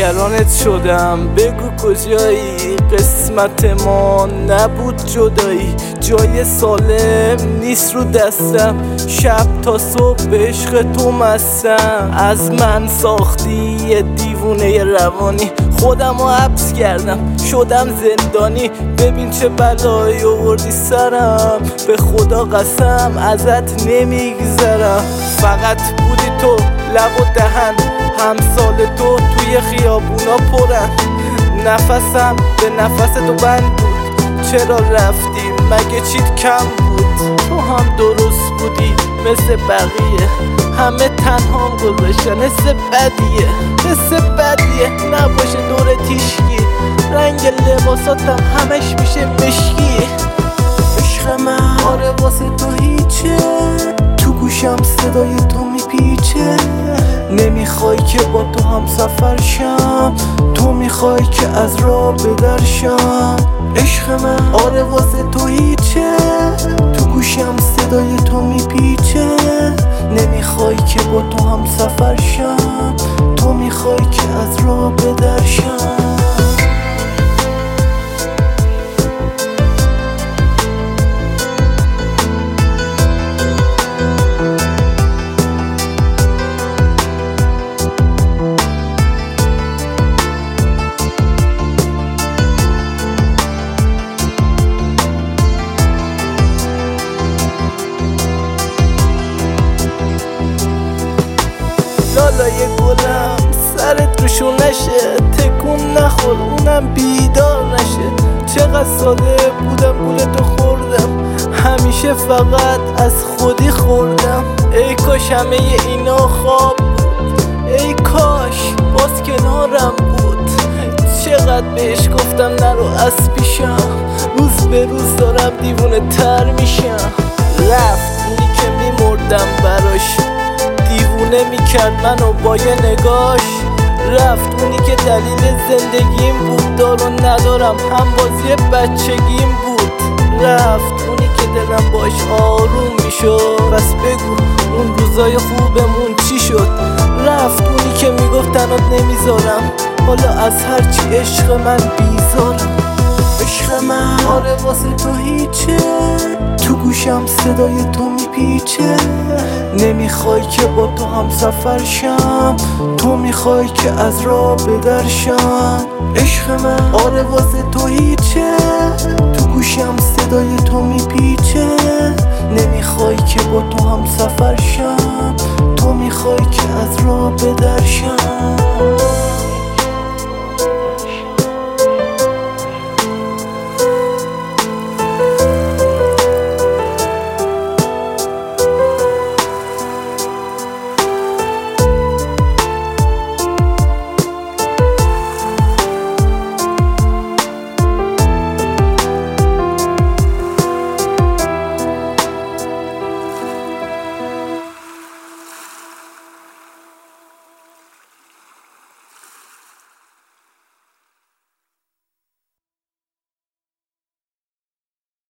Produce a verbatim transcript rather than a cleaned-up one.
نگرانت شدم، بگو کجایی؟ قسمت ما نبود جدایی، جای سالم نیست رو دستم، شب تا صبح به عشق تو مستم. از من ساختی یه دیوونه روانی، خودم رو حبس کردم شدم زندانی. ببین چه بلایی آوردی سرم، به خدا قسم ازت نمیگذرم. فقط بودی تو لب و دهن، همسال تو توی خیابونا پرن، نفسم به نفس تو بند بود. چرا رفتی؟ مگه چیت کم بود؟ تو هم درست بودی مثل بقیه، همه تنهام گذاشتن، حس بدیه حس بدیه نباشه دور تیشگی، رنگ لباساتم همش میشه مشکی. عشق من آره واسه تو هیچه، تو گوشم صدای تو میپیچه. نمیخوای که با تو هم سفر شم، تو میخوای که از راه بدرشم. عشق من آره واسه تو هیچه، تو گوشم صدای تو میپیچه. نمیخوای که با تو هم سفر شم، تو میخوای که از راه بدرشم. لالای گلم سرت روشون نشه، تکون نخور اونم بیدار نشه. چقدر ساده بودم گولتو خوردم، همیشه فقط از خودی خوردم. ای کاش همه اینا خواب بود، ای کاش باز کنارم بود. چقدر بهش گفتم نرو از پیشم، روز به روز دارم دیوونه تر میشم. رفت اونی که میمردم براش، دیوونه میکرد منو با یه نگاش. رفت اونی که دلیل زندگیم بود، دار و ندارم هم بازی بچگیم بود. رفت اونی که دلم باش آروم میشد، پس بگو اون روزای خوبمون چی شد؟ رفت اونی که میگفت تنات نمیذارم، حالا از هرچی عشق من بیزارم. عشق من آره واسه تو هیچه، تو گوشم صدای تو میپیچه. نمیخوای که با تو هم سفر شم، تو میخوای که از راه بدرشم. عشق من آره واسه تو هیچه، تو گوشم صدای تو میپیچه. نمیخوای که با تو هم سفر شم، تو میخوای که از راه بدرشم.